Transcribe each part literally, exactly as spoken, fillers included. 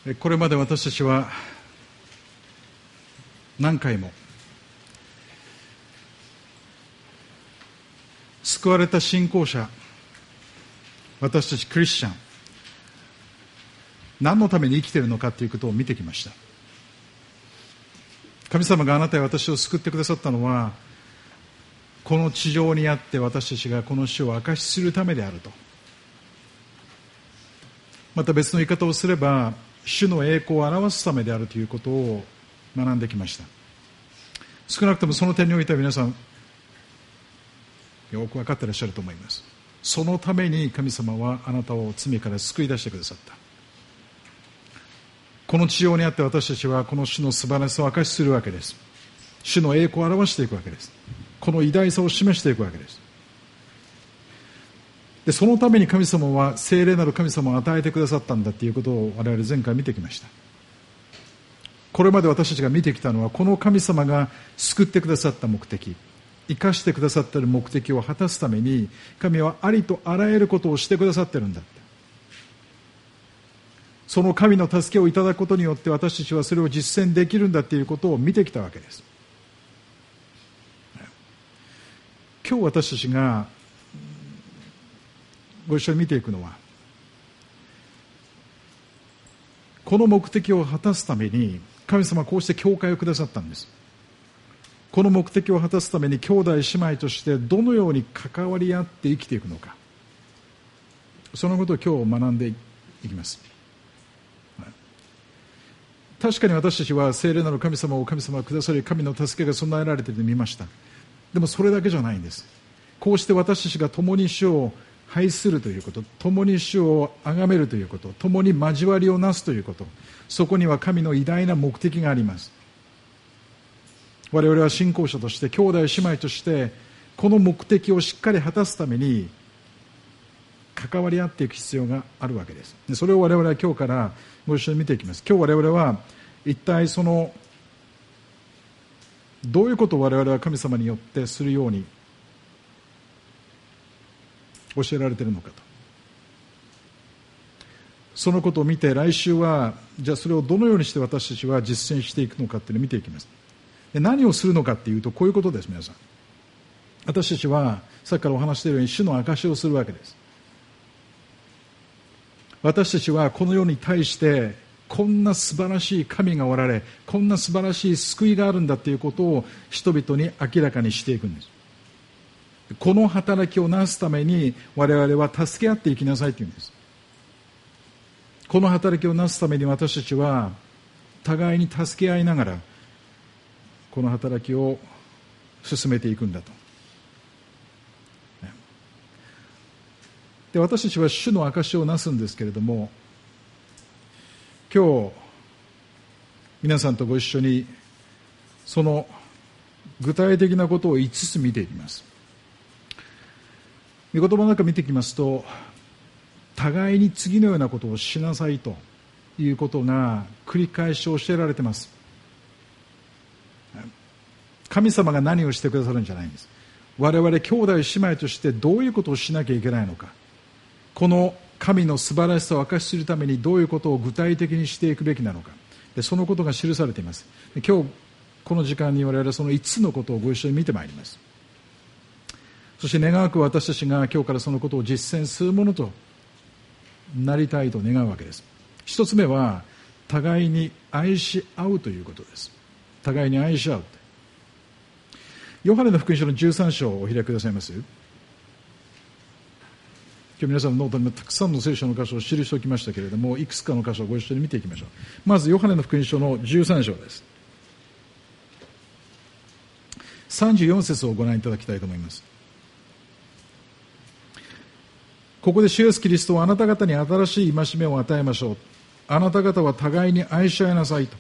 これまで私たちは何回も救われた信仰者、私たちクリスチャン、何のために生きているのかということを見てきました。神様があなたや私を救ってくださったのは、この地上にあって私たちがこの主を証しするためであると。また別の言い方をすれば、主の栄光を表すためであるということを学んできました。少なくともその点においては皆さんよく分かっていらっしゃると思います。そのために神様はあなたを罪から救い出してくださった。この地上にあって私たちはこの主の素晴らしさを証しするわけです。主の栄光を表していくわけです。この偉大さを示していくわけです。で、そのために神様は聖霊なる神様を与えてくださったんだということを我々前回見てきました。これまで私たちが見てきたのは、この神様が救ってくださった目的、生かしてくださっている目的を果たすために、神はありとあらゆることをしてくださっているんだって。その神の助けをいただくことによって私たちはそれを実践できるんだということを見てきたわけです。今日私たちがご一緒に見ていくのは、この目的を果たすために神様はこうして教会をくださったんです。この目的を果たすために兄弟姉妹としてどのように関わり合って生きていくのか、そのことを今日学んでいきます。確かに私たちは聖霊なる神様を神様がくださり、神の助けが備えられていると見ました。でもそれだけじゃないんです。こうして私たちが共に主を拝するということ、共に主を崇めるということ、共に交わりをなすということ、そこには神の偉大な目的があります。我々は信仰者として兄弟姉妹としてこの目的をしっかり果たすために関わり合っていく必要があるわけです。でそれを我々は今日からご一緒に見ていきます。今日我々は一体そのどういうことを我々は神様によってするように教えられているのかと、そのことを見て、来週はじゃあそれをどのようにして私たちは実践していくのかっていうのを見ていきます。で何をするのかっていうと、こういうことです。皆さん、私たちはさっきからお話しているように主の証しをするわけです。私たちはこの世に対してこんな素晴らしい神がおられ、こんな素晴らしい救いがあるんだということを人々に明らかにしていくんです。この働きをなすために我々は助け合っていきなさいというんです。この働きをなすために私たちは互いに助け合いながらこの働きを進めていくんだと。で私たちは主の証しをなすんですけれども、今日皆さんとご一緒にその具体的なことをいつつ見ていきます。御言葉の中見ていきますと、互いに次のようなことをしなさいということが繰り返し教えられています。神様が何をしてくださるんじゃないんです。我々兄弟姉妹としてどういうことをしなきゃいけないのか、この神の素晴らしさを証しするためにどういうことを具体的にしていくべきなのか、でそのことが記されています。で今日この時間に我々はそのいつつのことをご一緒に見てまいります。そして願わく私たちが今日からそのことを実践するものとなりたいと願うわけです。一つ目は互いに愛し合うということです。互いに愛し合う。ヨハネの福音書のじゅうさん章をお開きくださいます。今日皆さんのノートにもたくさんの聖書の箇所を記しておきましたけれども、いくつかの箇所をご一緒に見ていきましょう。まずヨハネの福音書のじゅうさん章です。さんじゅうよん節をご覧いただきたいと思います。ここで主イエスキリストはあなた方に新しい戒めを与えましょう。あなた方は互いに愛し合いなさいと。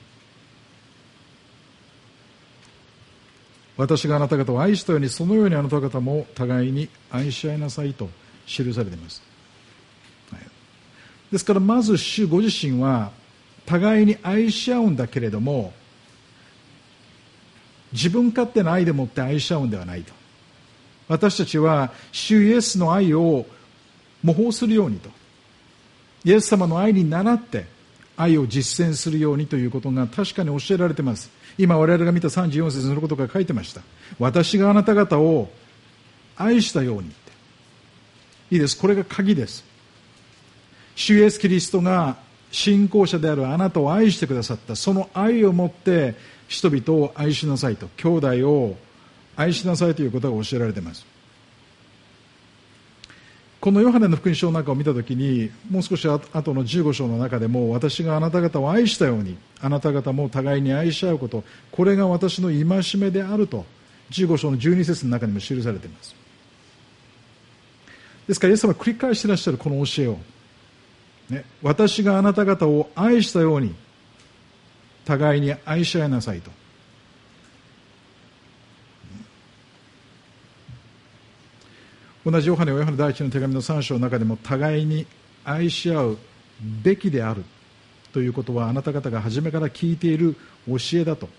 私があなた方を愛したように、そのようにあなた方も互いに愛し合いなさいと記されています。はい、ですからまず主ご自身は互いに愛し合うんだけれども、自分勝手な愛でもって愛し合うんではないと。私たちは主イエスの愛を模倣するようにと、イエス様の愛に倣って愛を実践するようにということが確かに教えられています。今我々が見たさんじゅうよん節そのことが書いてました。私があなた方を愛したようにって。いいです。これが鍵です。主イエスキリストが信仰者であるあなたを愛してくださった。その愛をもって人々を愛しなさいと、兄弟を愛しなさいということが教えられています。このヨハネの福音書の中を見たときに、もう少し後のじゅうご章の中でも、私があなた方を愛したようにあなた方も互いに愛し合うこと、これが私の戒めであるとじゅうご章のじゅうに節の中にも記されています。ですからイエス様は繰り返していらっしゃるこの教えを、ね、私があなた方を愛したように互いに愛し合いなさいと。同じヨハネはヨハネ第一の手紙のさん章の中でも、互いに愛し合うべきであるということはあなた方が初めから聞いている教えだと。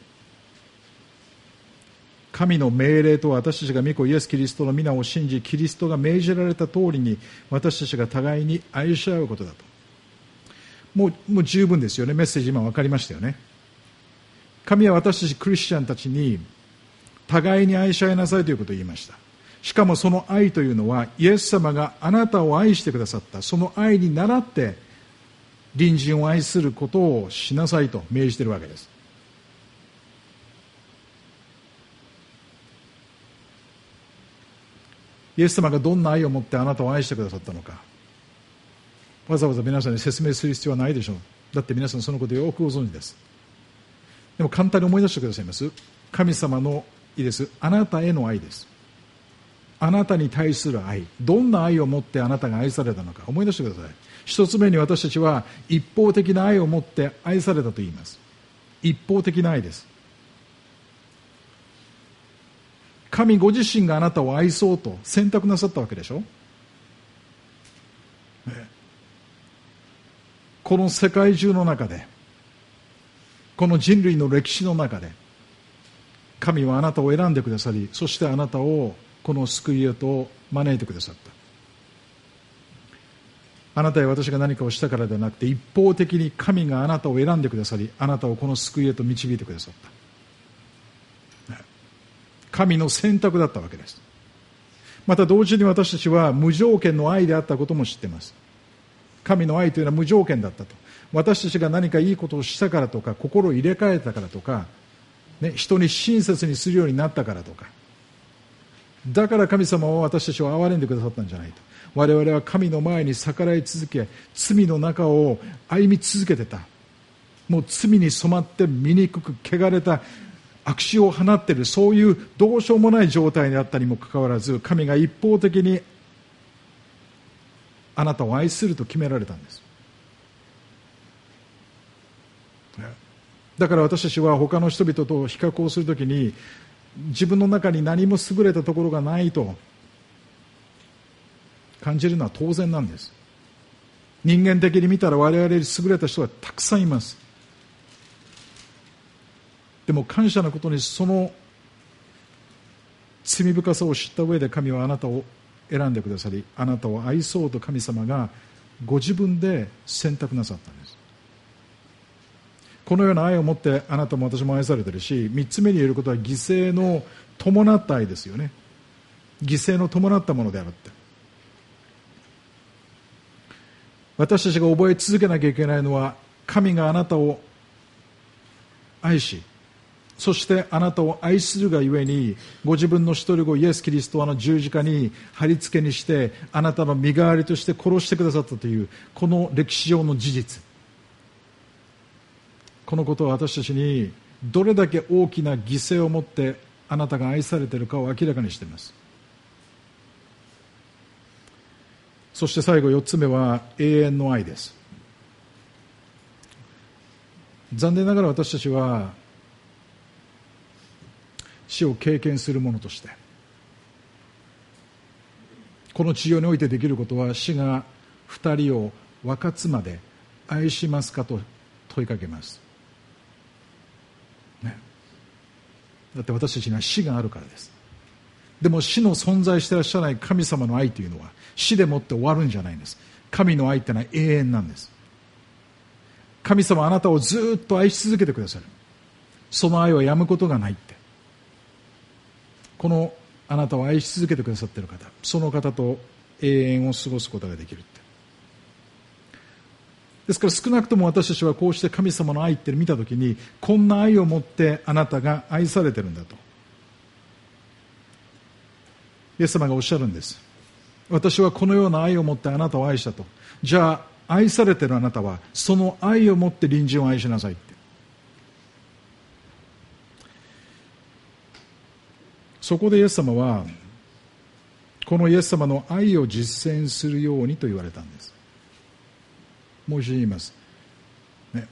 神の命令と私たちが御子イエス・キリストの皆を信じ、キリストが命じられた通りに私たちが互いに愛し合うことだと。もう、もう十分ですよね。メッセージ今分かりましたよね。神は私たちクリスチャンたちに互いに愛し合いなさいということを言いました。しかもその愛というのは、イエス様があなたを愛してくださったその愛に倣って隣人を愛することをしなさいと命じているわけです。イエス様がどんな愛を持ってあなたを愛してくださったのか、わざわざ皆さんに説明する必要はないでしょう。だって皆さんそのことをよくご存知です。でも簡単に思い出してくださいます。神様のいいです、あなたへの愛です。あなたに対する愛、どんな愛を持ってあなたが愛されたのか思い出してください。一つ目に、私たちは一方的な愛を持って愛されたと言います。一方的な愛です。神ご自身があなたを愛そうと選択なさったわけでしょ、ね、この世界中の中で、この人類の歴史の中で、神はあなたを選んでくださり、そしてあなたをこの救いへと招いてくださった。あなたや私が何かをしたからではなくて、一方的に神があなたを選んでくださり、あなたをこの救いへと導いてくださった。神の選択だったわけです。また同時に私たちは無条件の愛であったことも知っています。神の愛というのは無条件だったと。私たちが何かいいことをしたからとか、心を入れ替えたからとか、ね、人に親切にするようになったからとか、だから神様は私たちを憐れんでくださったんじゃないと。我々は神の前に逆らい続け、罪の中を歩み続けてた。もう罪に染まって醜く汚れた悪臭を放っている、そういうどうしようもない状態であったにもかかわらず、神が一方的にあなたを愛すると決められたんです。だから私たちは他の人々と比較をするときに、自分の中に何も優れたところがないと感じるのは当然なんです。人間的に見たら我々より優れた人がたくさんいます。でも感謝のことに、その罪深さを知った上で神はあなたを選んでくださり、あなたを愛そうと神様がご自分で選択なさったんです。このような愛を持ってあなたも私も愛されているし、三つ目に言えることは、犠牲の伴った愛ですよね。犠牲の伴ったものであるって。私たちが覚え続けなきゃいけないのは、神があなたを愛し、そしてあなたを愛するがゆえに、ご自分の一人子イエス・キリストをあの十字架に貼り付けにして、あなたの身代わりとして殺してくださったという、この歴史上の事実。このことは私たちにどれだけ大きな犠牲を持ってあなたが愛されているかを明らかにしています。そして最後よっつめは永遠の愛です。残念ながら私たちは死を経験する者として、この地上においてできることは、死が二人を分かつまで愛しますかと問いかけます。ね、だって私たちには死があるからです。でも死の存在していらっしゃらない神様の愛というのは死でもって終わるんじゃないんです。神の愛というのは永遠なんです。 神様はあなたをずっと愛し続けてくださる。その愛はやむことがないって。このあなたを愛し続けてくださっている方、その方と永遠を過ごすことができるって。ですから少なくとも私たちはこうして神様の愛って見たときに、こんな愛を持ってあなたが愛されてるんだとイエス様がおっしゃるんです。私はこのような愛を持ってあなたを愛したと。じゃあ愛されているあなたはその愛を持って隣人を愛しなさいって。そこでイエス様はこのイエス様の愛を実践するようにと言われたんです。もう一度言います、ね、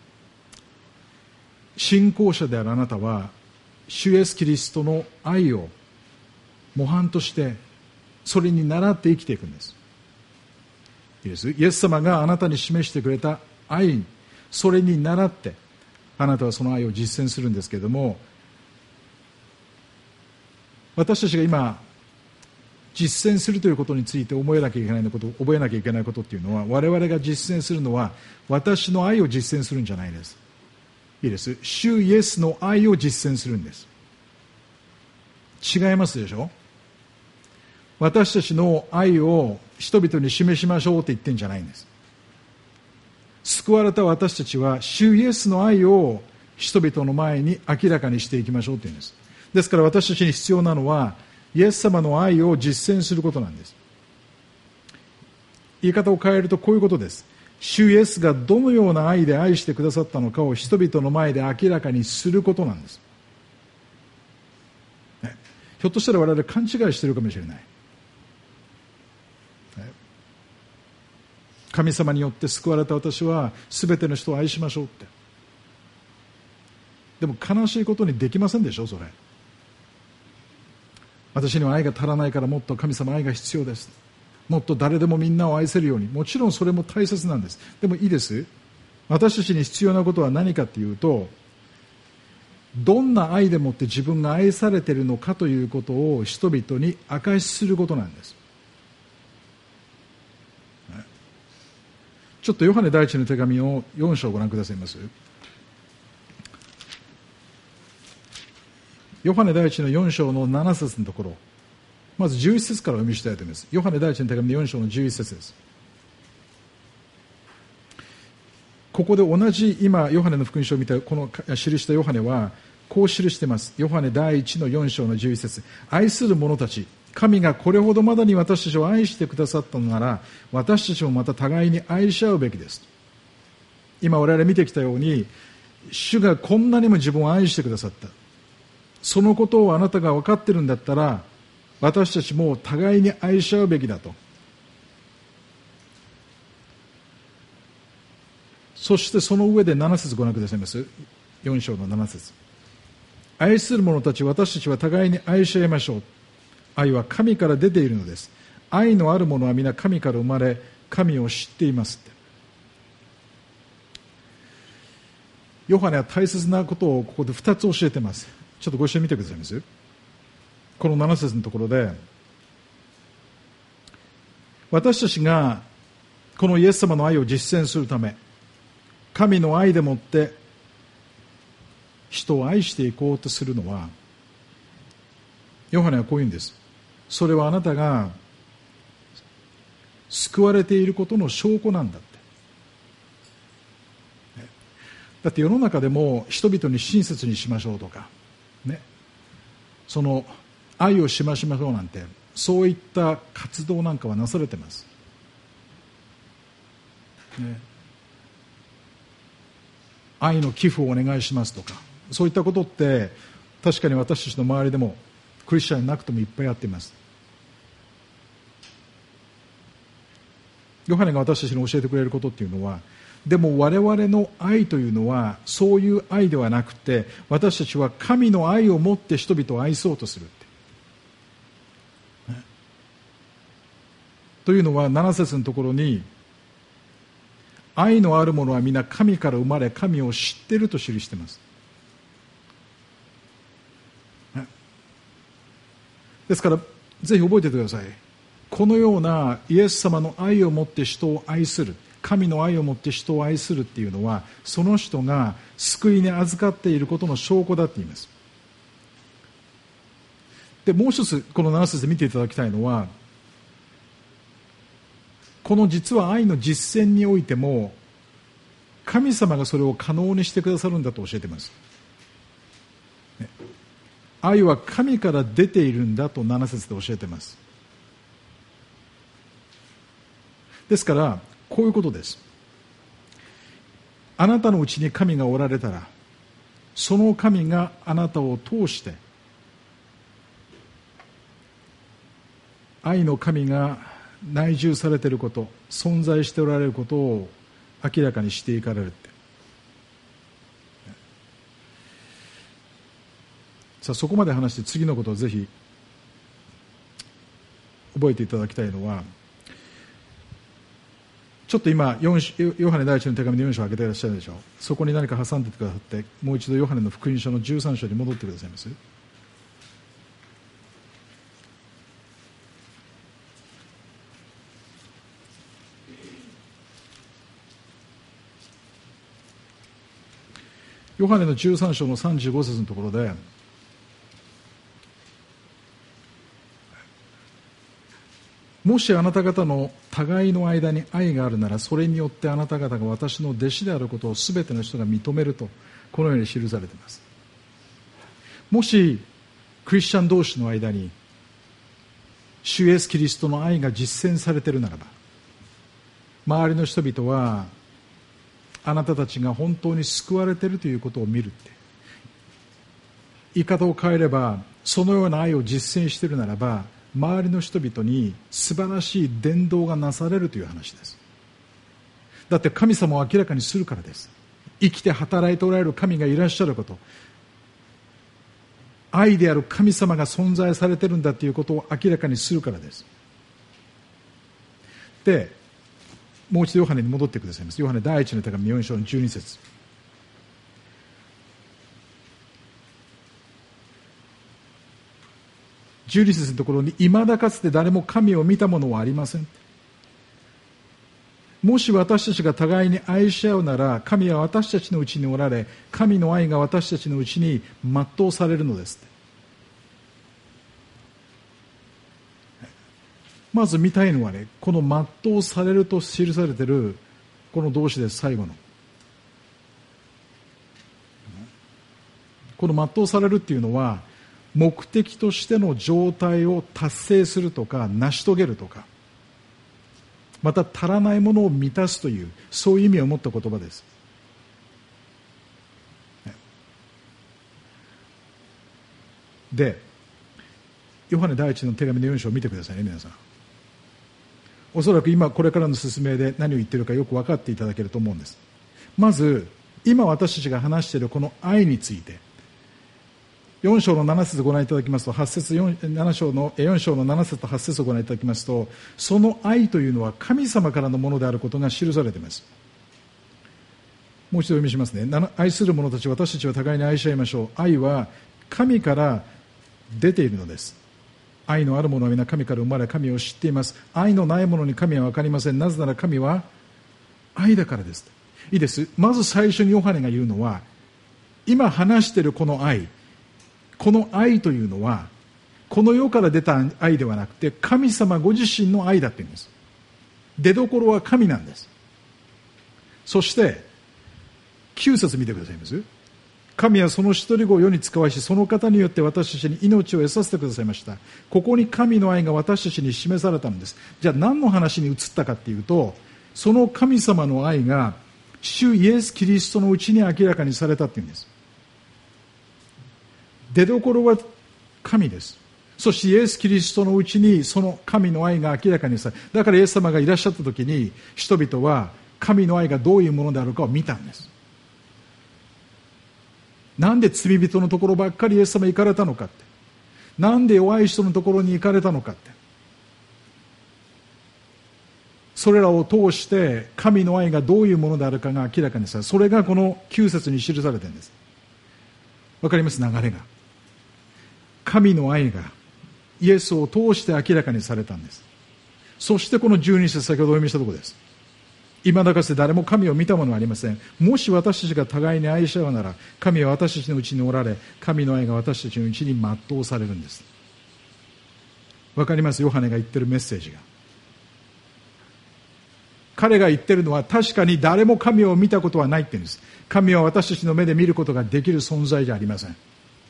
信仰者であるあなたは主イエスキリストの愛を模範としてそれに倣って生きていくんです。いいです。イエス様があなたに示してくれた愛、それに倣ってあなたはその愛を実践するんですけれども、私たちが今実践するということについて覚えなきゃいけないこと、覚えなきゃいけないことっていうのは、我々が実践するのは私の愛を実践するんじゃないです。いいです。主イエスの愛を実践するんです。違いますでしょ。私たちの愛を人々に示しましょうって言ってんじゃないんです。救われた私たちは主イエスの愛を人々の前に明らかにしていきましょうって言うんです。ですから私たちに必要なのはイエス様の愛を実践することなんです。言い方を変えるとこういうことです。主イエスがどのような愛で愛してくださったのかを人々の前で明らかにすることなんです、ね、ひょっとしたら我々勘違いしているかもしれない、ね、神様によって救われた私は全ての人を愛しましょうって。でも悲しいことにできませんでしょ。それ私には愛が足らないからもっと神様愛が必要です。もっと誰でもみんなを愛せるように。もちろんそれも大切なんです。でもいいです。私たちに必要なことは何かというと、どんな愛でもって自分が愛されているのかということを人々に証しすることなんです。ちょっとヨハネ第一の手紙をよん章をご覧くださいます。ヨハネ第一のよん章のなな節のところ、まずじゅういち節からお読みしたいと思います。ヨハネ第一の手紙のよん章のじゅういち節です。ここで同じ今ヨハネの福音書を見たこの記したヨハネはこう記しています。ヨハネ第一のよん章のじゅういち節、愛する者たち、神がこれほどまでに私たちを愛してくださったのなら、私たちもまた互いに愛し合うべきです。今我々見てきたように、主がこんなにも自分を愛してくださった、そのことをあなたが分かっているんだったら、私たちも互いに愛し合うべきだと。そしてその上でなな節ご覧くださいます。よん章のなな節、愛する者たち、私たちは互いに愛し合いましょう。愛は神から出ているのです。愛のある者は皆神から生まれ、神を知っていますって。ヨハネは大切なことをここでふたつ教えています。ちょっとご一緒に見てくださいます。このなな節のところで、私たちがこのイエス様の愛を実践するため、神の愛でもって人を愛していこうとするのは、ヨハネはこう言うんです。それはあなたが救われていることの証拠なんだって。だって世の中でも人々に親切にしましょうとかね、その愛をしましましょうなんて、そういった活動なんかはなされてます、ね、愛の寄付をお願いしますとか、そういったことって確かに私たちの周りでもクリスチャンになくてもいっぱいやっています。ヨハネが私たちに教えてくれることっていうのは、でも我々の愛というのはそういう愛ではなくて、私たちは神の愛を持って人々を愛そうとするって、ね、というのはなな節のところに、愛のある者は皆神から生まれ神を知っていると記しています、ね、ですからぜひ覚えておいてください。このようなイエス様の愛を持って人を愛する、 神の愛をもって人を愛するっていうのは、その人が救いに預かっていることの証拠だって言います。で、もう一つこのなな節で見ていただきたいのは、この実は愛の実践においても神様がそれを可能にしてくださるんだと教えています。愛は神から出ているんだとなな節で教えています。ですからこういうことです。あなたのうちに神がおられたら、その神があなたを通して愛の神が内住されていること、存在しておられることを明らかにしていかれるって。さあ、そこまで話して次のことをぜひ覚えていただきたいのは、ちょっと今ヨハネ第一の手紙のよん章を開けていらっしゃるでしょう。そこに何か挟んでいてくださって、もう一度ヨハネの福音書のじゅうさん章に戻ってくださいます。ヨハネのじゅうさん章のさんじゅうご節のところで、もしあなた方の互いの間に愛があるなら、それによってあなた方が私の弟子であることをすべての人が認めると、このように記されています。もしクリスチャン同士の間に主イエスキリストの愛が実践されているならば、周りの人々はあなたたちが本当に救われているということを見るって。言い方を変えれば、そのような愛を実践しているならば、周りの人々に素晴らしい伝道がなされるという話です。だって神様を明らかにするからです。生きて働いておられる神がいらっしゃること、愛である神様が存在されているんだということを明らかにするからです。で、もう一度ヨハネに戻ってくださいます。ヨハネ第一の手紙よん章のじゅうに節。じゅうに節のところに、未だかつて誰も神を見たものはありません。もし私たちが互いに愛し合うなら、神は私たちのうちにおられ、神の愛が私たちのうちに全うされるのです。まず見たいのはね、この全うされると記されているこの動詞です。最後のこの全うされるっていうのは、目的としての状態を達成するとか成し遂げるとか、また足らないものを満たすという、そういう意味を持った言葉です。で、ヨハネ第一の手紙のよん章を見てくださいね、皆さん。おそらく今これからの説明で何を言っているかよく分かっていただけると思うんです。まず今私たちが話しているこの愛について、よん章のなな節をご覧いただきますと、はち節よん章のよん章のなな節とはち節をご覧いただきますと、その愛というのは神様からのものであることが記されています。もう一度お読みしますね。愛する者たち、私たちは互いに愛し合いましょう。愛は神から出ているのです。愛のある者は皆神から生まれ、神を知っています。愛のない者に神は分かりません。なぜなら神は愛だからです。いいです。まず最初にヨハネが言うのは、今話しているこの愛、この愛というのはこの世から出た愛ではなくて、神様ご自身の愛だって言うんです。出どころは神なんです。そしてきゅう節見てくださいます。神はその一人子を世に使わし、その方によって私たちに命を得させてくださいました。ここに神の愛が私たちに示されたんです。じゃあ何の話に移ったかっていうと、その神様の愛が主イエス・キリストのうちに明らかにされたっていうんです。出どころは神です。そしてイエス・キリストのうちにその神の愛が明らかにされ、だからイエス様がいらっしゃった時に、人々は神の愛がどういうものであるかを見たんです。なんで罪人のところばっかりイエス様行かれたのかって、なんで弱い人のところに行かれたのかって、それらを通して神の愛がどういうものであるかが明らかにされ、それがこのきゅう節に記されているんです。わかります？流れが、神の愛がイエスを通して明らかにされたんです。そしてこのじゅうに節、先ほどお読みしたところです。 今だかつて誰も神を見たものはありません。もし私たちが互いに愛し合うなら、神は私たちのうちにおられ、神の愛が私たちのうちに全うされるんです。わかります？ヨハネが言ってるメッセージが。彼が言ってるのは、確かに誰も神を見たことはないって言うんです。神は私たちの目で見ることができる存在じゃありません。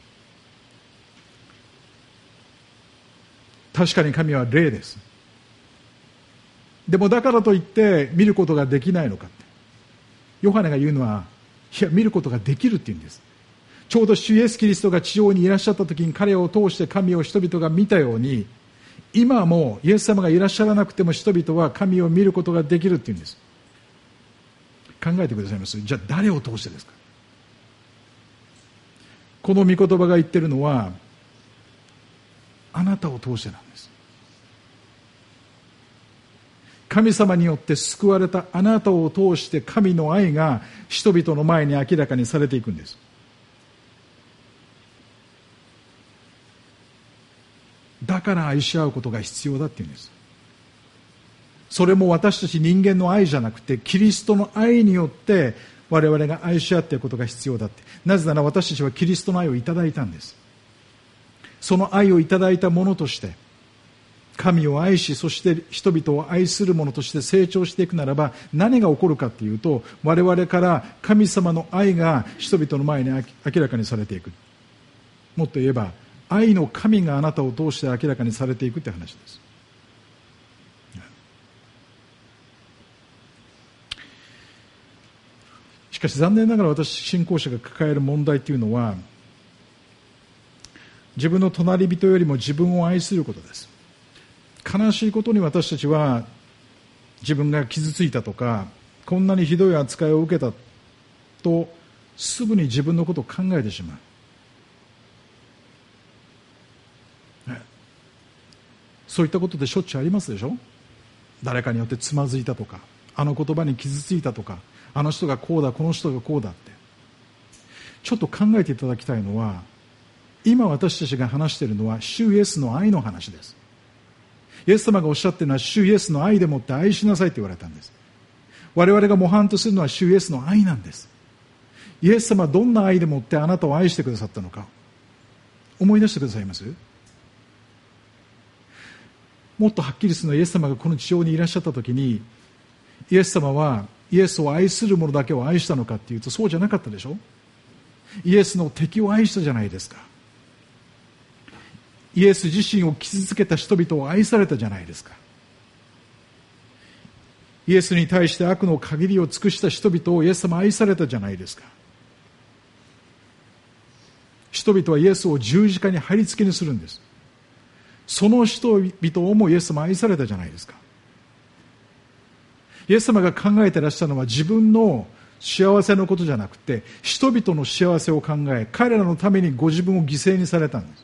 確かに神は霊です。でもだからといって見ることができないのかって、ヨハネが言うのは、いや見ることができるって言うんです。ちょうど主イエスキリストが地上にいらっしゃった時に彼を通して神を人々が見たように、今もイエス様がいらっしゃらなくても人々は神を見ることができるって言うんです。考えてくださいます？じゃあ誰を通してですか？この御言葉が言ってるのは、あなたを通してなんです。神様によって救われたあなたを通して神の愛が人々の前に明らかにされていくんです。だから愛し合うことが必要だっていうんです。それも私たち人間の愛じゃなくて、キリストの愛によって我々が愛し合っていることが必要だって。なぜなら私たちはキリストの愛をいただいたんです。その愛をいただいたものとして神を愛し、そして人々を愛する者として成長していくならば、何が起こるかというと、我々から神様の愛が人々の前に明らかにされていく。もっと言えば、愛の神があなたを通して明らかにされていくという話です。しかし残念ながら私、信仰者が抱える問題というのは、自分の隣人よりも自分を愛することです。悲しいことに私たちは自分が傷ついたとか、こんなにひどい扱いを受けたとすぐに自分のことを考えてしまう。そういったことでしょっちゅうありますでしょ。誰かによってつまずいたとか、あの言葉に傷ついたとか、あの人がこうだ、この人がこうだって。ちょっと考えていただきたいのは、今私たちが話しているのは主イエスの愛の話です。イエス様がおっしゃっているのは、主イエスの愛でもって愛しなさいと言われたんです。我々が模範とするのは主イエスの愛なんです。イエス様はどんな愛でもってあなたを愛してくださったのか、思い出してくださいます？もっとはっきりするのは、イエス様がこの地上にいらっしゃった時に、イエス様はイエスを愛する者だけを愛したのかっていうと、そうじゃなかったでしょ。イエスの敵を愛したじゃないですか。イエス自身を傷つけた人々を愛されたじゃないですか。イエスに対して悪の限りを尽くした人々をイエス様愛されたじゃないですか。人々はイエスを十字架に貼り付けにするんです。その人々をもイエス様愛されたじゃないですか。イエス様が考えていらっしゃるのは、自分の幸せのことじゃなくて、人々の幸せを考え、彼らのためにご自分を犠牲にされたんです。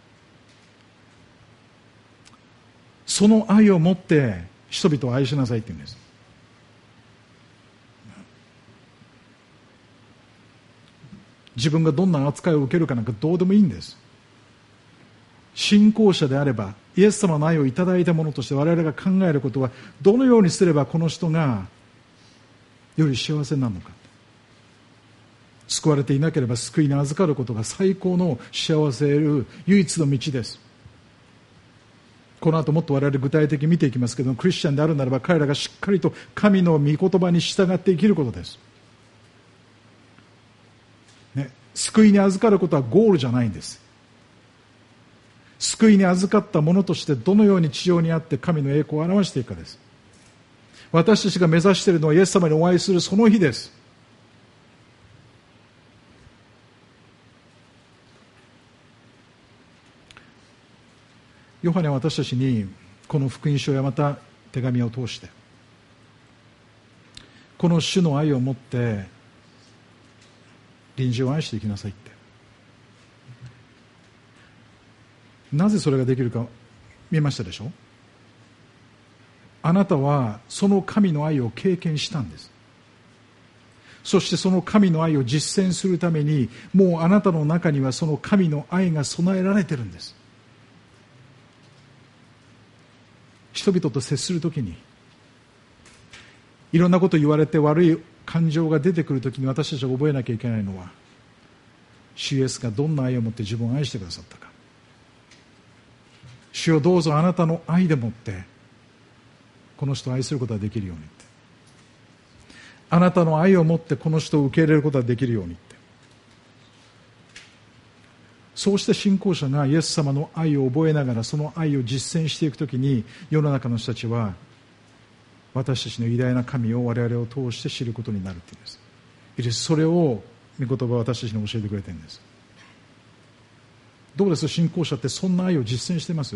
その愛を持って人々を愛しなさいって言うんです。自分がどんな扱いを受けるかなんかどうでもいいんです。信仰者であれば、イエス様の愛をいただいたものとして我々が考えることは、どのようにすればこの人がより幸せになるのか。救われていなければ救いに預かることが最高の幸せを得る唯一の道です。この後もっと我々具体的に見ていきますけど、クリスチャンであるならば、彼らがしっかりと神の御言葉に従って生きることです、ね、救いに預かることはゴールじゃないんです。救いに預かったものとしてどのように地上にあって神の栄光を表していくかです。私たちが目指しているのはイエス様にお会いするその日です。ヨハネは私たちにこの福音書やまた手紙を通して、この主の愛を持って隣人を愛していきなさいって。なぜそれができるか見えましたでしょ。あなたはその神の愛を経験したんです。そしてその神の愛を実践するために、もうあなたの中にはその神の愛が備えられているんです。人々と接するときに、 いろんなこと言われて悪い感情が出てくるときに私たちが覚えなきゃいけないのは、主イエスがどんな愛を持って自分を愛してくださったか。主よ、どうぞあなたの愛でもってこの人を愛することができるようにって、あなたの愛を持ってこの人を受け入れることができるようにって、そうして信仰者がイエス様の愛を覚えながらその愛を実践していくときに、世の中の人たちは私たちの偉大な神を我々を通して知ることになるというんです。いいです。それを御言葉は私たちに教えてくれてるんです。どうです。信仰者ってそんな愛を実践してます？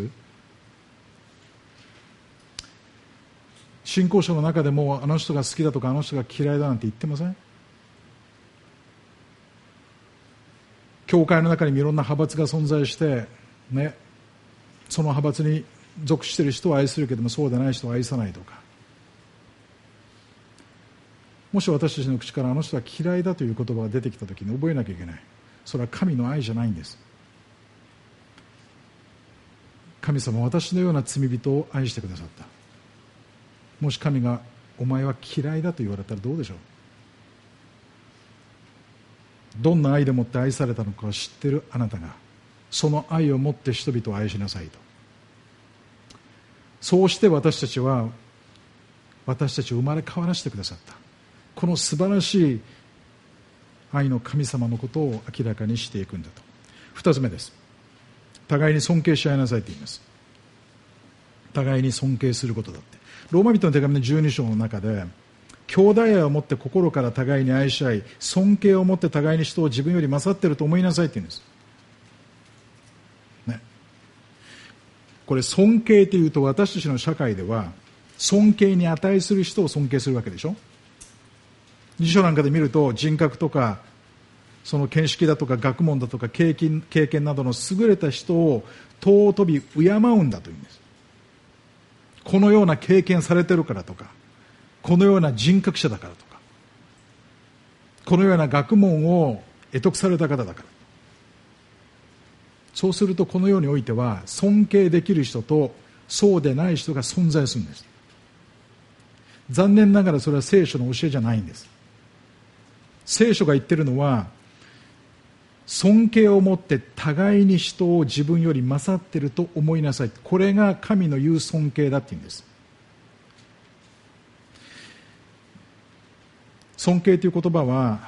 信仰者の中でもあの人が好きだとかあの人が嫌いだなんて言ってません？教会の中にいろんな派閥が存在して、ね、その派閥に属している人を愛するけどもそうでない人を愛さないとか、もし私たちの口からあの人は嫌いだという言葉が出てきたときに覚えなきゃいけない。それは神の愛じゃないんです。神様は私のような罪人を愛してくださった。もし神がお前は嫌いだと言われたらどうでしょう。どんな愛でもって愛されたのかを知っているあなたがその愛を持って人々を愛しなさいと。そうして私たちは私たちを生まれ変わらせてくださったこの素晴らしい愛の神様のことを明らかにしていくんだと。二つ目です。互いに尊敬し合いなさいと言います。互いに尊敬することだって。ローマ人の手紙のじゅうに章の中で、兄弟愛を持って心から互いに愛し合い、尊敬を持って互いに人を自分より勝っていると思いなさいって言うんです、ね、これ尊敬というと私たちの社会では尊敬に値する人を尊敬するわけでしょ。辞書なんかで見ると人格とかその見識だとか学問だとか経験、経験などの優れた人を尊び敬うんだというんです。このような経験されてるからとか、このような人格者だからとか、このような学問を得得された方だから。そうするとこの世においては尊敬できる人とそうでない人が存在するんです。残念ながらそれは聖書の教えじゃないんです。聖書が言ってるのは尊敬を持って互いに人を自分より勝っていると思いなさい。これが神の言う尊敬だって言うんです。尊敬という言葉は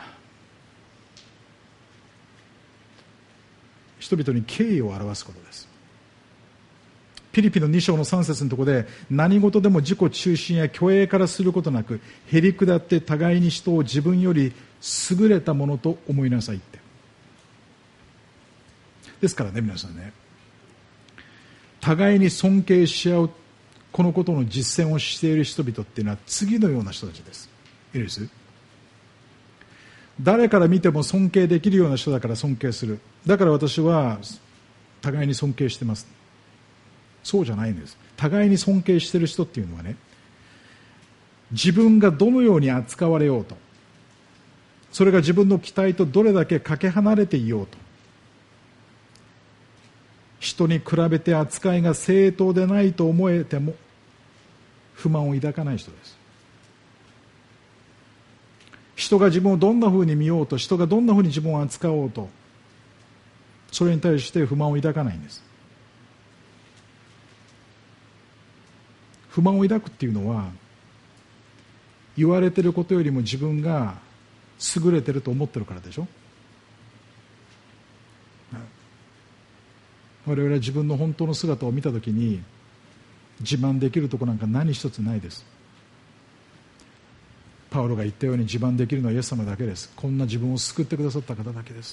人々に敬意を表すことです。ピリピのに章のさん節のところで何事でも自己中心や虚栄からすることなくへり下って互いに人を自分より優れたものと思いなさいって。ですからね、皆さんね、互いに尊敬し合うこのことの実践をしている人々っていうのは次のような人たちです。いいです。誰から見ても尊敬できるような人だから尊敬する。だから私は互いに尊敬してます。そうじゃないんです。互いに尊敬している人っていうのはね、自分がどのように扱われようと、それが自分の期待とどれだけかけ離れていようと、人に比べて扱いが正当でないと思えても不満を抱かない人です。人が自分をどんなふうに見ようと、人がどんなふうに自分を扱おうと、それに対して不満を抱かないんです。不満を抱くっていうのは言われていることよりも自分が優れていると思ってるからでしょ。我々は自分の本当の姿を見たときに自慢できるところなんか何一つないです。パウロが言ったように自慢できるのはイエス様だけです。こんな自分を救ってくださった方だけです。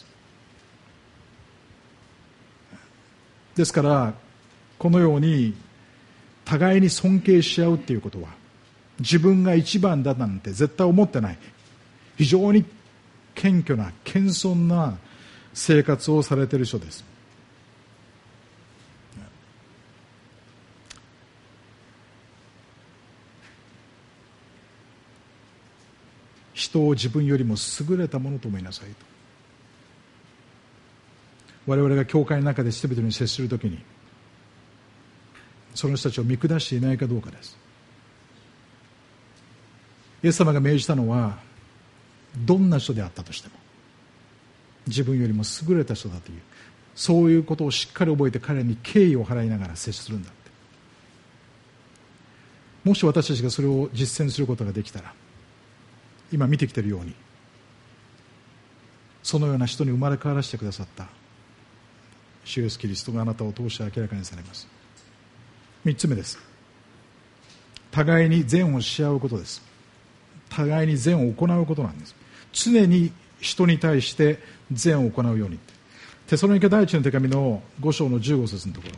ですからこのように互いに尊敬し合うっていうことは自分が一番だなんて絶対思ってない、非常に謙虚な謙遜な生活をされている人です。人を自分よりも優れたものと思いなさいと。我々が教会の中で人々に接するときにその人たちを見下していないかどうかです。 イエス様が命じたのは、どんな人であったとしても自分よりも優れた人だという、そういうことをしっかり覚えて彼に敬意を払いながら接するんだって。もし私たちがそれを実践することができたら、今見てきているようにそのような人に生まれ変わらせてくださった主イエスキリストがあなたを通して明らかにされます。三つ目です。互いに善をし合うことです。互いに善を行うことなんです。常に人に対して善を行うように。テサロニケ第一の手紙のご章のじゅうご節のところ、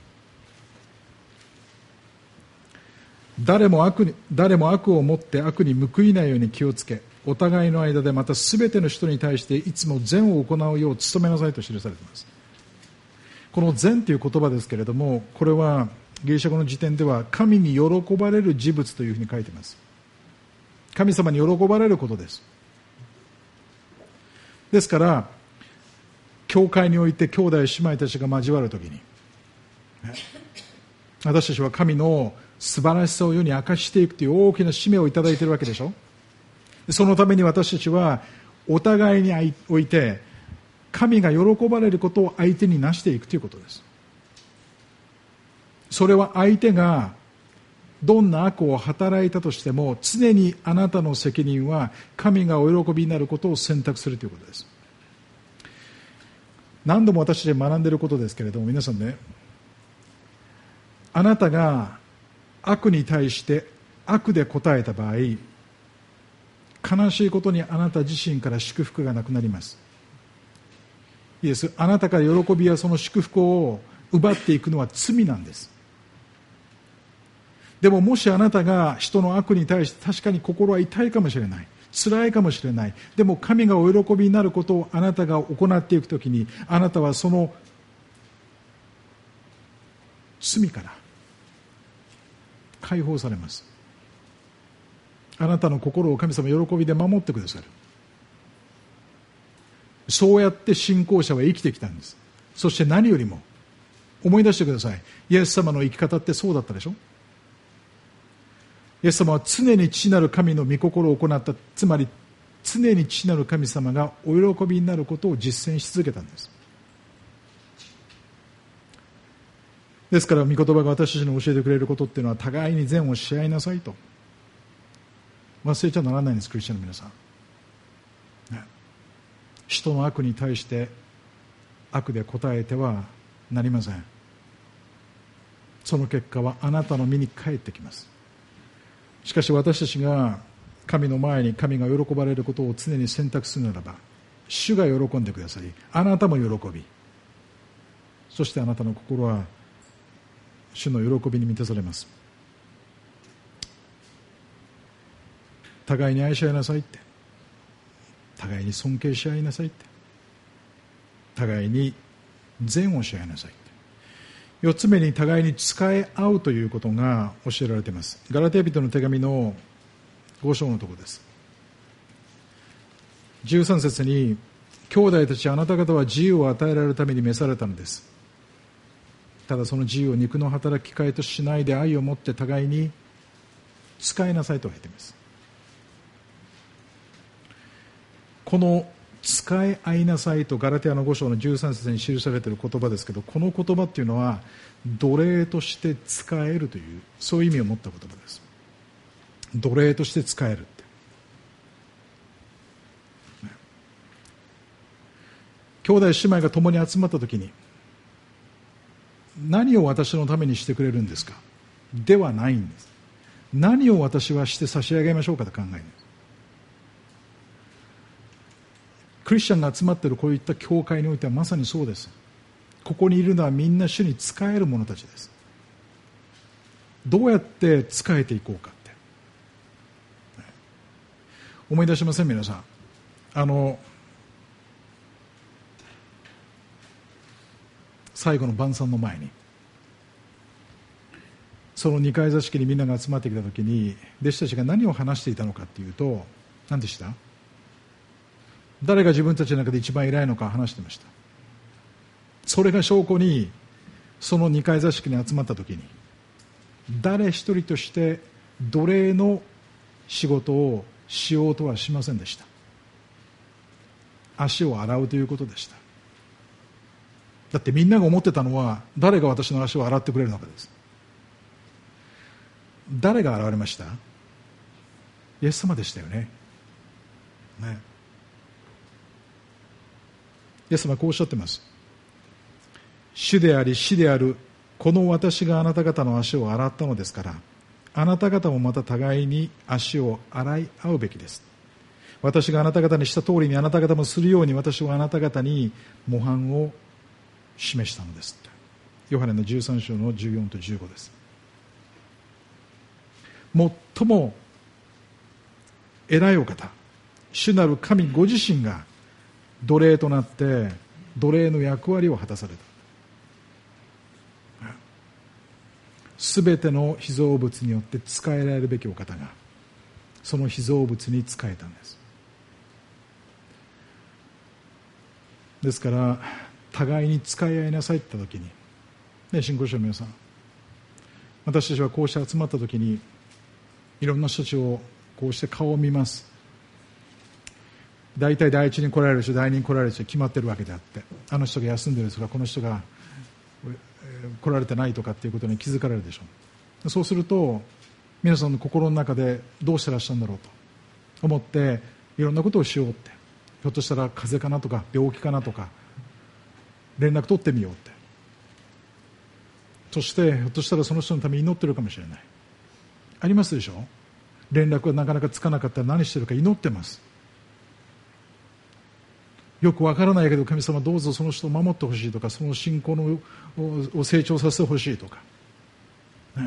誰も悪に誰も悪をもって悪に報いないように気をつけ、お互いの間でまたすべての人に対していつも善を行うよう努めなさいと記されています。この善という言葉ですけれども、これはギリシャ語の辞典では神に喜ばれる事物というふうに書いています。神様に喜ばれることです。ですから教会において兄弟姉妹たちが交わるときに、私たちは神の素晴らしさを世に明かしていくという大きな使命をいただいているわけでしょ。そのために私たちはお互いにおいて神が喜ばれることを相手になしていくということです。それは相手がどんな悪を働いたとしても、常にあなたの責任は神がお喜びになることを選択するということです。何度も私たち学んでいることですけれども、皆さんね、あなたが悪に対して悪で答えた場合、悲しいことにあなた自身から祝福がなくなります。いいです。あなたから喜びやその祝福を奪っていくのは罪なんです。でももしあなたが人の悪に対して確かに心は痛いかもしれない、辛いかもしれない、でも神がお喜びになることをあなたが行っていくときに、あなたはその罪から解放されます。あなたの心を神様喜びで守ってくださる。そうやって信仰者は生きてきたんです。そして何よりも思い出してください。イエス様の生き方ってそうだったでしょ。イエス様は常に父なる神の御心を行った。つまり常に父なる神様がお喜びになることを実践し続けたんです。ですから御言葉が私たちに教えてくれることっていうのは、互いに善をし合いなさいと。忘れちゃならないんです、クリスチャンの皆さん、ね、人の悪に対して悪で答えてはなりません。その結果はあなたの身に返ってきます。しかし私たちが神の前に神が喜ばれることを常に選択するならば、主が喜んでくださり、あなたも喜び、そしてあなたの心は主の喜びに満たされます。互いに愛し合いなさいって、互いに尊敬し合いなさいって、互いに善をし合いなさいって。四つ目に互いに仕え合うということが教えられています。ガラテヤ人の手紙のご章のところです。じゅうさん節に、兄弟たちあなた方は自由を与えられるために召されたのです。ただその自由を肉の働き替えとしないで愛を持って互いに使いなさいと書いています。この使い合いなさいとガラテヤのご章のじゅうさん節に記されている言葉ですけど、この言葉っていうのは奴隷として使えるという、そういう意味を持った言葉です。奴隷として使えるって、ね、兄弟姉妹が共に集まった時に、何を私のためにしてくれるんですかではないんです。何を私はして差し上げましょうかと考えるんです。クリスチャンが集まっているこういった教会においてはまさにそうです。ここにいるのはみんな主に仕える者たちです。どうやって仕えていこうかって思い出しません？皆さん、あの最後の晩餐の前に、その二階座敷にみんなが集まってきたときに、弟子たちが何を話していたのかというと、何でした？誰が自分たちの中で一番偉いのか話してました。それが証拠に、その二階座敷に集まったときに、誰一人として奴隷の仕事をしようとはしませんでした。足を洗うということでした。だってみんなが思ってたのは、誰が私の足を洗ってくれるのかです。誰が現れました？イエス様でしたよね。ね。イエス様はこうおっしゃってます。主であり死であるこの私があなた方の足を洗ったのですから、あなた方もまた互いに足を洗い合うべきです。私があなた方にした通りにあなた方もするように、私はあなた方に模範を示したのです。ヨハネのじゅうさん章のじゅうよんとじゅうごです。最も偉いお方、主なる神ご自身が奴隷となって奴隷の役割を果たされた。すべての被造物によって仕えられるべきお方がその被造物に仕えたんです。ですから互いに仕え合いなさいって言った時に、ね、信仰者の皆さん、私たちはこうして集まった時にいろんな人たちをこうして顔を見ます。大体第一に来られる人、第二に来られる人決まってるわけであって、あの人が休んでるとかこの人が来られてないとかっていうことに気づかれるでしょう。そうすると皆さんの心の中でどうしてらっしゃるんだろうと思っていろんなことをしようって、ひょっとしたら風邪かなとか病気かなとか連絡取ってみようって、そしてひょっとしたらその人のために祈ってるかもしれない。ありますでしょ。連絡がなかなかつかなかったら何してるか祈ってます。よくわからないけど神様どうぞその人を守ってほしいとか、その信仰のを成長させてほしいとか、ね、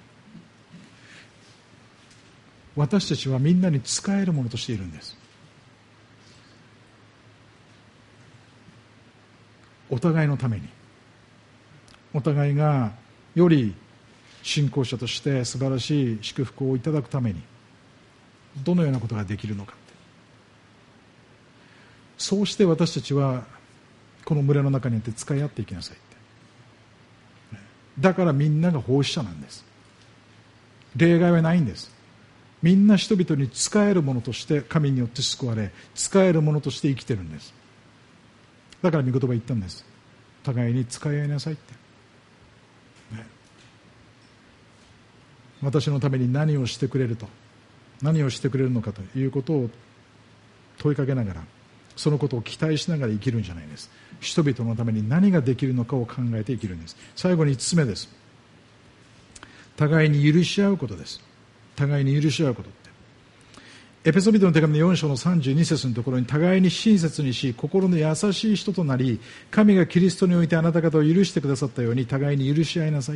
私たちはみんなに仕えるものとしているんです。お互いのために、お互いがより信仰者として素晴らしい祝福をいただくためにどのようなことができるのか、そうして私たちはこの群れの中にあって使い合っていきなさいって。だからみんなが奉仕者なんです。例外はないんです。みんな人々に仕えるものとして神によって救われ、仕えるものとして生きてるんです。だから御言葉言ったんです。互いに仕え合いなさいって、ね、私のために何をしてくれると、何をしてくれるのかということを問いかけながら、そのことを期待しながら生きるんじゃないです。人々のために何ができるのかを考えて生きるんです。最後にいつつめです。互いに許し合うことです。互いに許し合うことって、エペソビトの手紙のよん章のさんじゅうに節のところに、互いに親切にし心の優しい人となり、神がキリストにおいてあなた方を許してくださったように互いに許し合いなさいって。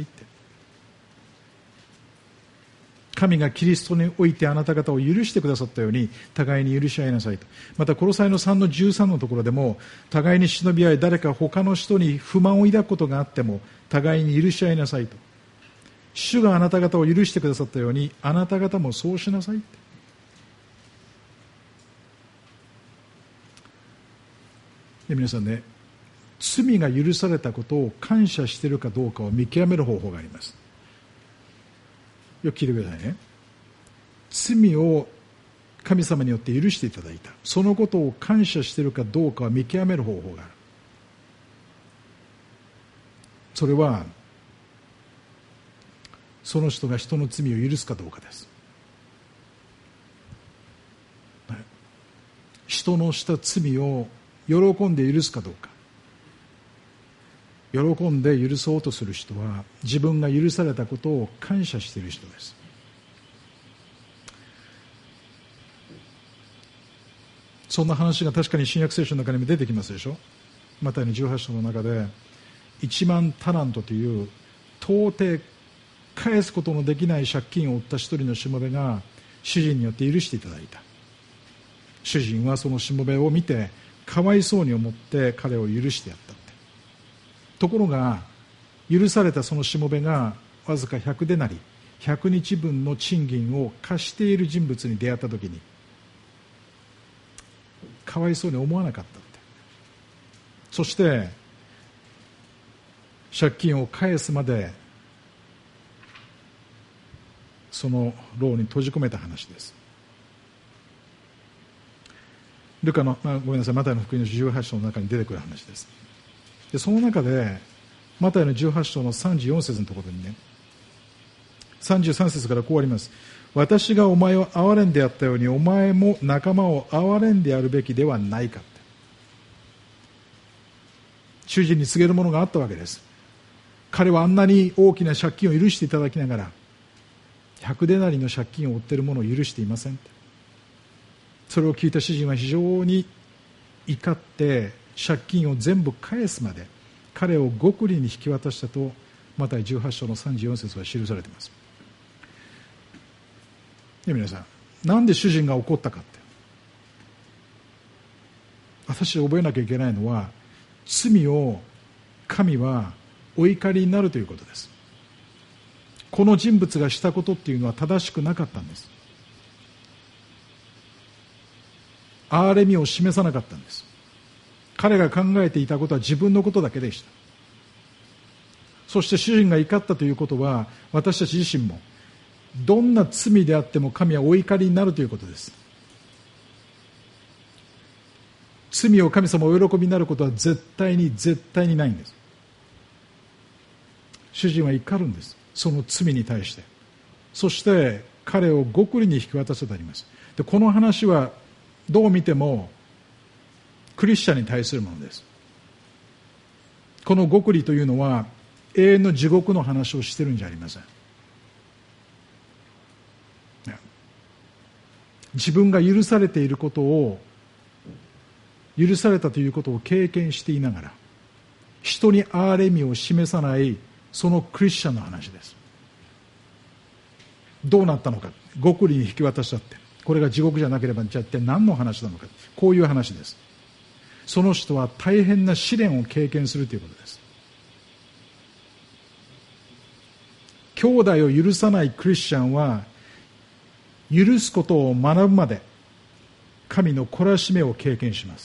神がキリストにおいてあなた方を許してくださったように互いに許し合いなさいと。またコロサイのさんのじゅうさんのところでも、互いに忍び合い、誰か他の人に不満を抱くことがあっても互いに許し合いなさいと。主があなた方を許してくださったようにあなた方もそうしなさいって。で、皆さんね、罪が許されたことを感謝しているかどうかを見極める方法があります。よく聞いてくださいね。罪を神様によって許していただいた、そのことを感謝しているかどうかを見極める方法がある。それはその人が人の罪を許すかどうかです。人のした罪を喜んで許すかどうか。喜んで許そうとする人は自分が許されたことを感謝している人です。そんな話が確かに新約聖書の中にも出てきますでしょ。マタイのじゅうはち章の中でいちまんタラントという到底返すことのできない借金を負った一人のしもべが主人によって許していただいた。主人はそのしもべを見てかわいそうに思って彼を許してやったって。ところが許されたそのしもべがわずかひゃくデナリ、ひゃくにちぶんの賃金を貸している人物に出会ったときにかわいそうに思わなかったって。そして借金を返すまでその牢に閉じ込めた話です。 ルカの、まあ、ごめんなさい、マタイの福音書じゅうはち章の中に出てくる話です。でその中でマタイのじゅうはち章のさんじゅうよん節のところにね、さんじゅうさん節からこうあります。私がお前を憐れんでやったようにお前も仲間を憐れんでやるべきではないかって、主人に告げるものがあったわけです。彼はあんなに大きな借金を許していただきながらひゃくデナリの借金を負っている者を許していませんって。それを聞いた主人は非常に怒って借金を全部返すまで彼を極利に引き渡したとマタイじゅうはち章のさんじゅうよん節は記されています。で皆さん、なんで主人が怒ったかって、私覚えなきゃいけないのは、罪を神はお怒りになるということです。この人物がしたことっていうのは正しくなかったんです。憐れみを示さなかったんです。彼が考えていたことは自分のことだけでした。そして主人が怒ったということは、私たち自身もどんな罪であっても神はお怒りになるということです。罪を神様お喜びになることは絶対に絶対にないんです。主人は怒るんです、その罪に対して。そして彼を極利に引き渡せとあります。でこの話はどう見てもクリスチャンに対するものです。この極利というのは永遠の地獄の話をしているんじゃありません。自分が許されていることを、許されたということを経験していながら人に憐れみを示さないそのクリスチャンの話です。どうなったのか、極利に引き渡したって、これが地獄じゃなければじゃあ一体何の話なのか、こういう話です。その人は大変な試練を経験するということです。兄弟を許さないクリスチャンは許すことを学ぶまで神の懲らしめを経験します。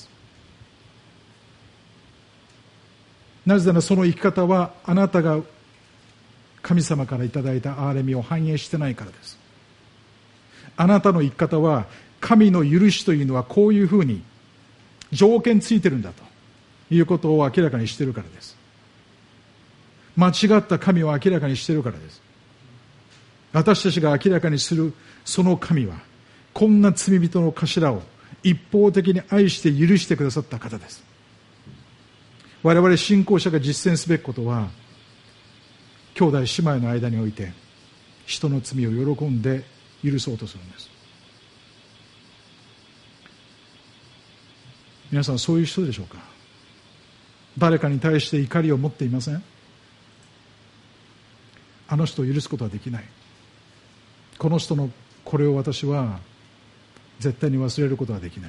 なぜならその生き方はあなたが神様からいただいた憐れみを反映してないからです。あなたの生き方は神の許しというのはこういうふうに条件ついてるんだということを明らかにしているからです。間違った神を明らかにしているからです。私たちが明らかにするその神はこんな罪人の頭を一方的に愛して許してくださった方です。我々信仰者が実践すべきことは、兄弟姉妹の間において人の罪を喜んで許そうとするんです。皆さんそういう人でしょうか。誰かに対して怒りを持っていません？あの人を許すことはできない、この人のこれを私は絶対に忘れることはできない。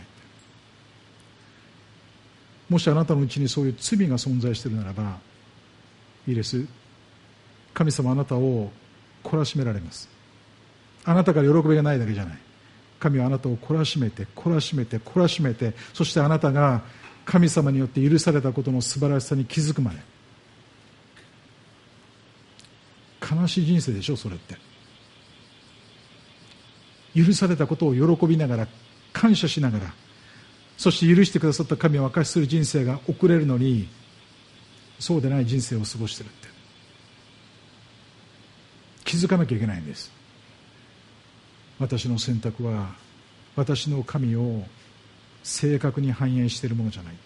もしあなたのうちにそういう罪が存在しているならばいいです。神様あなたを懲らしめられます。あなたから喜びがないだけじゃない。神はあなたを懲らしめて懲らしめて懲らしめて、そしてあなたが神様によって許されたことの素晴らしさに気づくまで。悲しい人生でしょそれって。許されたことを喜びながら感謝しながら、そして許してくださった神を証しする人生が送れるのに、そうでない人生を過ごしているって気づかなきゃいけないんです。私の選択は私の神を正確に反映しているものじゃないって。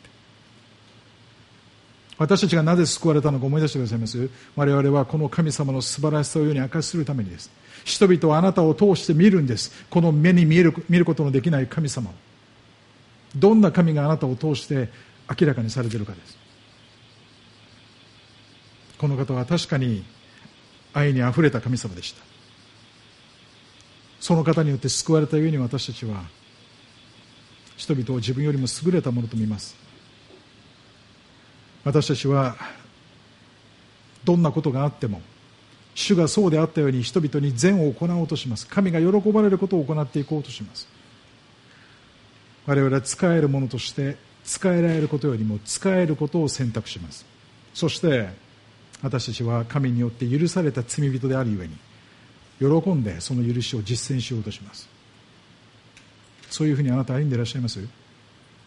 私たちがなぜ救われたのか思い出してくださいます？我々はこの神様の素晴らしさを世に明かしするためにです。人々はあなたを通して見るんです。この目に見える、見ることのできない神様を。どんな神があなたを通して明らかにされているかです。この方は確かに愛にあふれた神様でした。その方によって救われたゆえに私たちは人々を自分よりも優れたものと見ます。私たちはどんなことがあっても主がそうであったように人々に善を行おうとします。神が喜ばれることを行っていこうとします。我々は使えるものとして使えられることよりも使えることを選択します。そして私たちは神によって許された罪人であるゆえに喜んでその許しを実践しようとします。そういうふうにあなたは歩んでいらっしゃいます？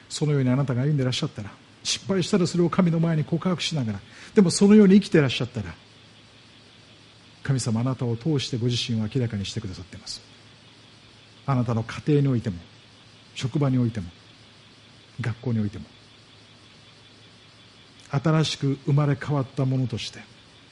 そのようにあなたが歩んでいらっしゃったら、失敗したらそれを神の前に告白しながら、でもそのように生きていらっしゃったら、神様あなたを通してご自身を明らかにしてくださっています。あなたの家庭においても、職場においても、学校においても、新しく生まれ変わったものとして、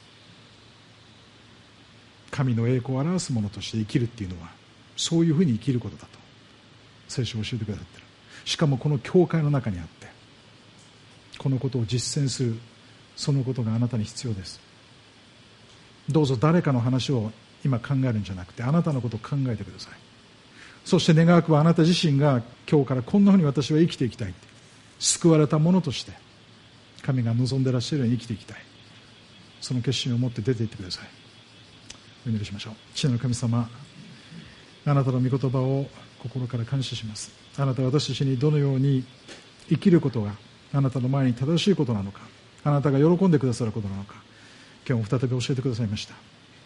神の栄光を表すものとして生きるっていうのは、そういうふうに生きることだと聖書を教えてくださっている。しかもこの教会の中にあって、このことを実践する、そのことがあなたに必要です。どうぞ誰かの話を今考えるんじゃなくて、あなたのことを考えてください。そして願わくばあなた自身が今日からこんなふうに私は生きていきたい、救われたものとして神が望んでいらっしゃるように生きていきたい、その決心を持って出ていってください。お祈りしましょう。父なる神様、あなたの御言葉を心から感謝します。あなたは私たちにどのように生きることがあなたの前に正しいことなのか、あなたが喜んでくださることなのか、今日も再び教えてくださいました。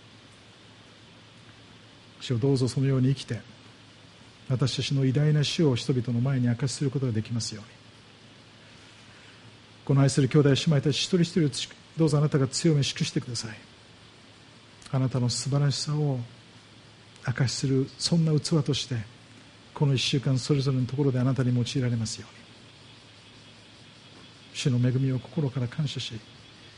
主をどうぞそのように生きて、私たちの偉大な主を人々の前に明かしすることができますように。この愛する兄弟姉妹たち一人一人をどうぞあなたが強め祝してください。あなたの素晴らしさを明かしする、そんな器としてこの一週間それぞれのところであなたに用いられますように。主の恵みを心から感謝し、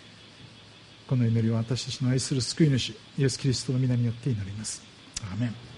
この祈りを私たちの愛する救い主イエス・キリストの皆によって祈ります。アーメン。